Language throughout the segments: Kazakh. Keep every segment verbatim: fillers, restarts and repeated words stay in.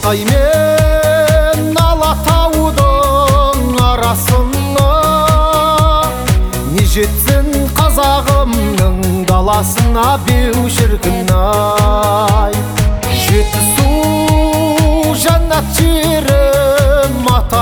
алтай мен Алатаудың арасына не жетсін қазағымның даласына беу шіркін-ай. Жетісу жаннат жерім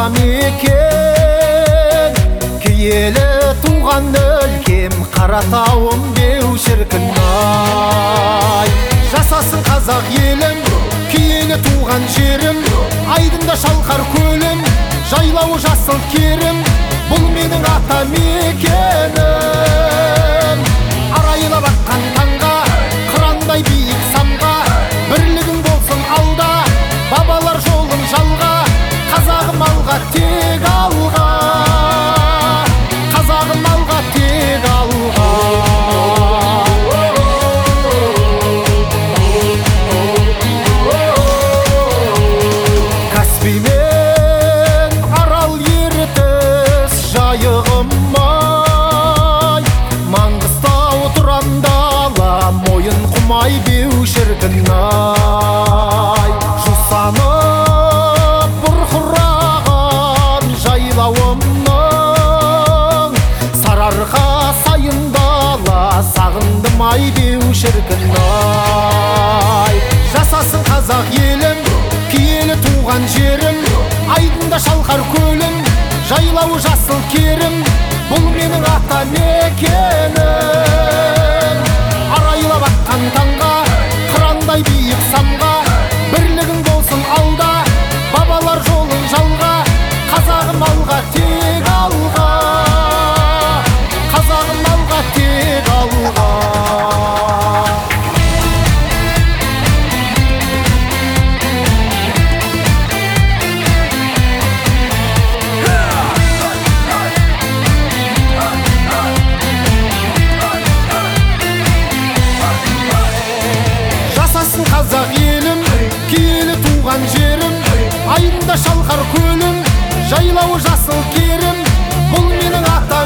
атамекен, киелі туған өлкем Қаратауым беу шіркін-ай. Жасасын қазақ елім, киелі туған жерім, айдында шалқар көлім, жайлауы жасыл керім, бұл менің атамекенім. Арайлап аққан таңға, қырандай биік самға, бірлігің болсын алда, бабалар жолын жалға, қазағым алға тек алға, қазағым алға тек алға. Каспий мен Арал, Ертіс жайығым-ай, Маңғыстау тұрандала мойын құмай беу шіркін-ай. Жусанып бұрқыраған жайлауымның, Сарыарқа сайындала сағындым-ай беу шіркін-ай. Жасасын қазақ елім, киелі туған жерім, айдында шалқар көлім, жайлауы жасыл керім, бұл менің атамекенім. Арайлап аққан таңға, қырандай биік самға, бірлігің болсын алда, бабалар жолын жалға, қазағым алға тек алға, қазағым алға тек алға. Қазақ елім, киелі туған жерім, айдында шалқар көлім, жайлауы жасыл керім, бұл менің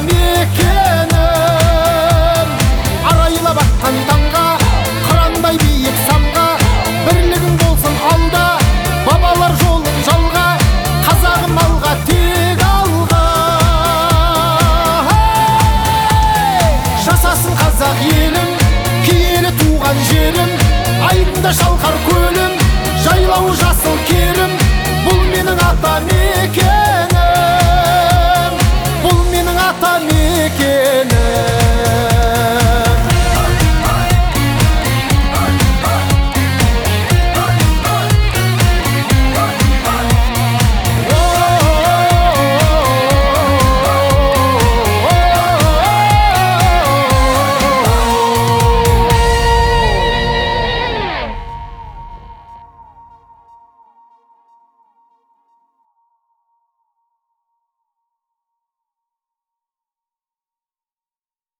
атамекенім. Арайлап аққан таңға, қырандай биік самға, бірлігің болсын алда, бабалар жолын жалға, қазағым алға тек алға. Жасасын қазақ елім, киелі туған жерім, айдында шалқар көлім, жайлауы жасыл керім, бұл менің атамекенім.